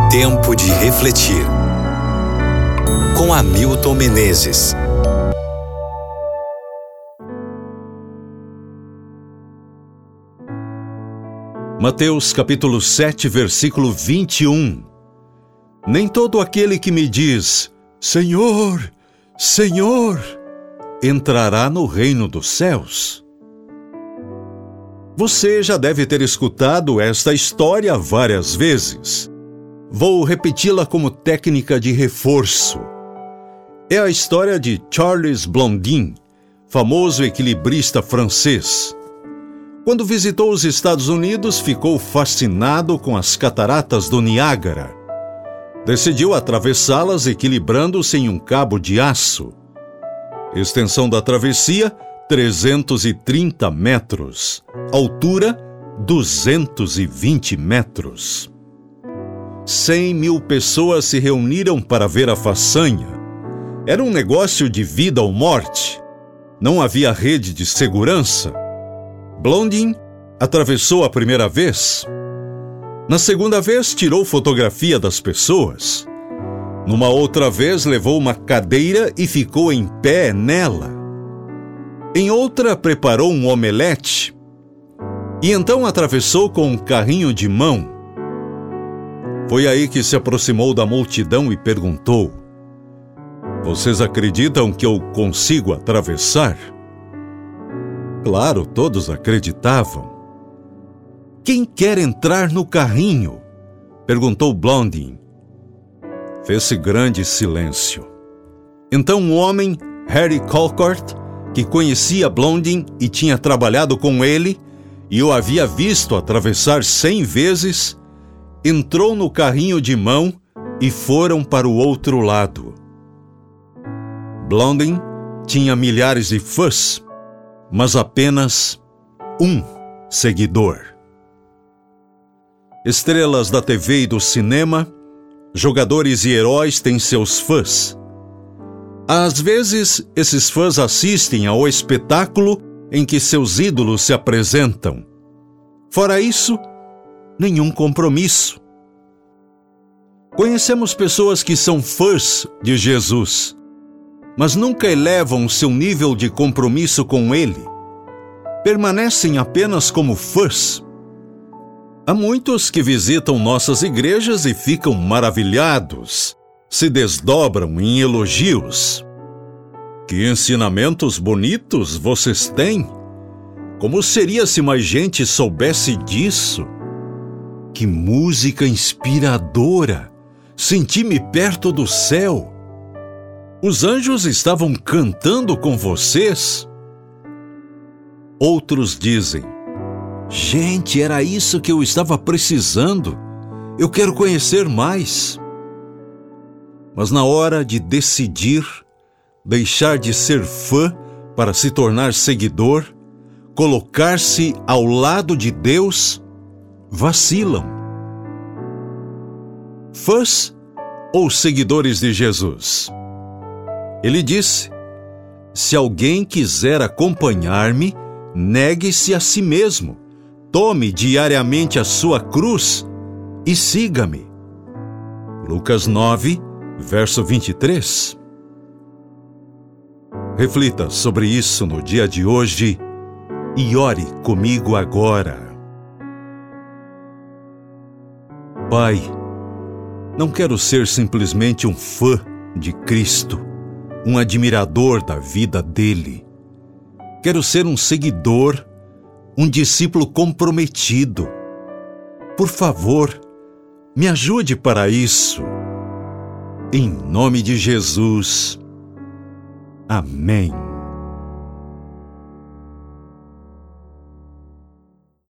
Tempo de refletir. Com Hamilton Menezes. Mateus capítulo 7, versículo 21. Nem todo aquele que me diz, Senhor, Senhor, entrará no reino dos céus. Você já deve ter escutado esta história várias vezes. Vou repeti-la como técnica de reforço. É a história de Charles Blondin, famoso equilibrista francês. Quando visitou os Estados Unidos, ficou fascinado com as cataratas do Niágara. Decidiu atravessá-las equilibrando-se em um cabo de aço. Extensão da travessia, 330 metros. Altura, 220 metros. 100 mil pessoas se reuniram para ver a façanha. Era um negócio de vida ou morte. Não havia rede de segurança. Blondin atravessou a primeira vez. Na segunda vez, tirou fotografia das pessoas. Numa outra vez, levou uma cadeira e ficou em pé nela. Em outra, preparou um omelete. E então atravessou com um carrinho de mão. Foi aí que se aproximou da multidão e perguntou: Vocês acreditam que eu consigo atravessar? Claro, todos acreditavam. Quem quer entrar no carrinho? Perguntou Blondin. Fez-se grande silêncio. Então um homem, Harry Colcourt, que conhecia Blondin e tinha trabalhado com ele, e o havia visto atravessar 100 vezes, entrou no carrinho de mão e foram para o outro lado. Blondin tinha milhares de fãs, mas apenas um seguidor. Estrelas da TV e do cinema, jogadores e heróis têm seus fãs. Às vezes, esses fãs assistem ao espetáculo em que seus ídolos se apresentam. Fora isso, nenhum compromisso. Conhecemos pessoas que são fãs de Jesus, mas nunca elevam seu nível de compromisso com Ele. Permanecem apenas como fãs. Há muitos que visitam nossas igrejas e ficam maravilhados, se desdobram em elogios. Que ensinamentos bonitos vocês têm! Como seria se mais gente soubesse disso? Que música inspiradora! Senti-me perto do céu. Os anjos estavam cantando com vocês? Outros dizem: Gente, era isso que eu estava precisando. Eu quero conhecer mais. Mas na hora de decidir, deixar de ser fã para se tornar seguidor, colocar-se ao lado de Deus, vacilam. Fãs ou seguidores de Jesus? Ele disse: Se alguém quiser acompanhar-me, negue-se a si mesmo, tome diariamente a sua cruz e siga-me. Lucas 9, verso 23. Reflita sobre isso no dia de hoje e ore comigo agora. Pai, não quero ser simplesmente um fã de Cristo, um admirador da vida dele. Quero ser um seguidor, um discípulo comprometido. Por favor, me ajude para isso. Em nome de Jesus. Amém.